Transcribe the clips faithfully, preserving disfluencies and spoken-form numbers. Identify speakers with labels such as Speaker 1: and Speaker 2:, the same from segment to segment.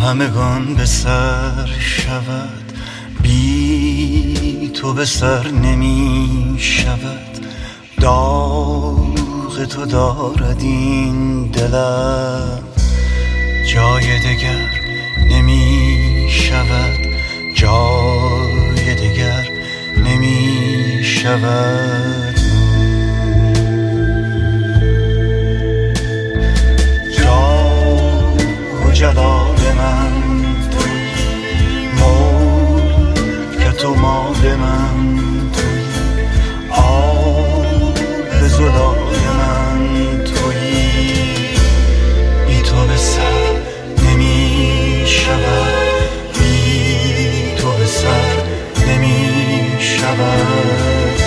Speaker 1: همگان به سر شود، بی تو به سر نمی شود. داغ تو دارد این دلم، جای دگر نمی شود، جای دگر نمی شود. جاه و جلال من تویی، ملک تو مال من تویی، آب زلال من تویی. بی تو به سر نمی شود، بی تو به سر نمی شود.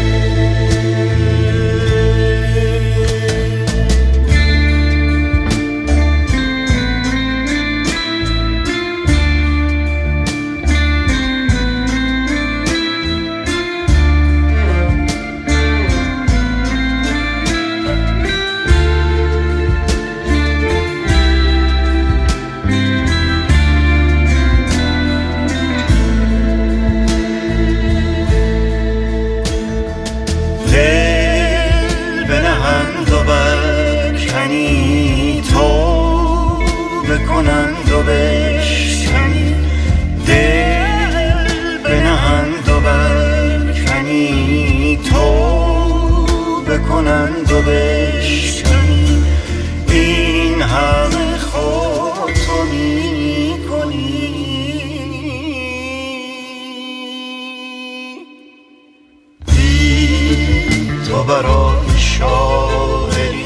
Speaker 1: بکنند و بشکنی دل، بنهند و برکنی تو، بکنند و بشکنی. این همه خود تو می کنی، بی تو برای شاعری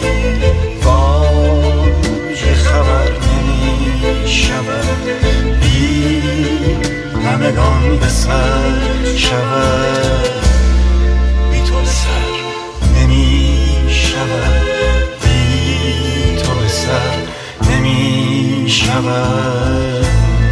Speaker 1: واژه خبر شود. بی همگان به سر شود، بی تو به سر نمی شود، بی تو به سر نمی شود.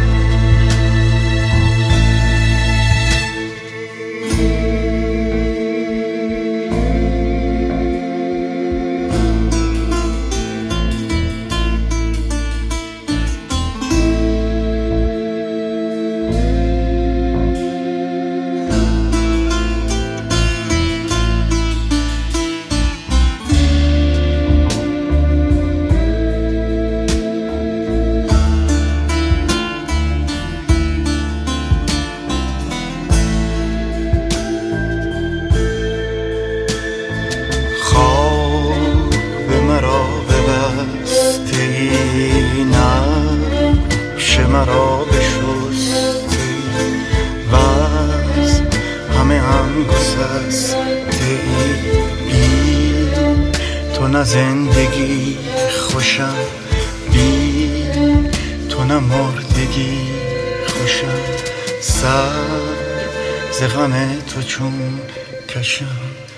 Speaker 1: مرا بشستی و از همه هم گسستی. بی تو نه زندگی خوشم، بی تو نه مردگی خوشم. سر ز غم تو چون کشم،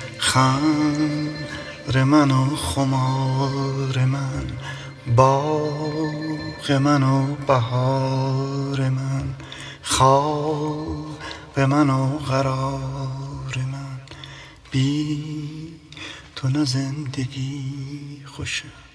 Speaker 1: خمر من و خمار من، باغ من و بهار من، خواب من و قرار من. بی تو نه زندگی خوشم.